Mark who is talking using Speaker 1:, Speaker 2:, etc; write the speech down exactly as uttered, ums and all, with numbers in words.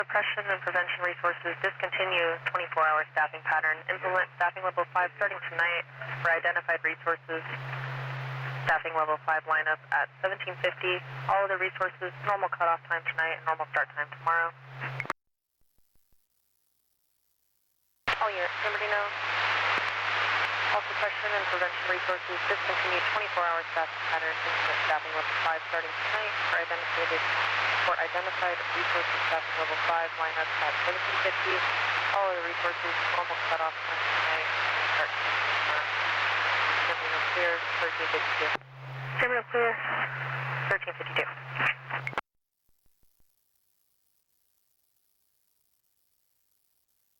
Speaker 1: Suppression and prevention resources discontinue twenty-four hour staffing pattern. Implement staffing level five starting tonight for identified resources. Staffing level five lineup at seventeen fifty. All of the resources, normal cutoff time tonight and normal start time tomorrow. All units, Bernardino. All suppression and prevention resources discontinue twenty-four hour staffing pattern. Implement staffing level five starting tonight for identified for identified resources. Staffing level five lineup at seventeen fifty. All of the resources, normal cutoff time tonight and start time tomorrow. Bernardino clear, thirteen fifty-two.
Speaker 2: Terminal clear.
Speaker 1: thirteen fifty-two.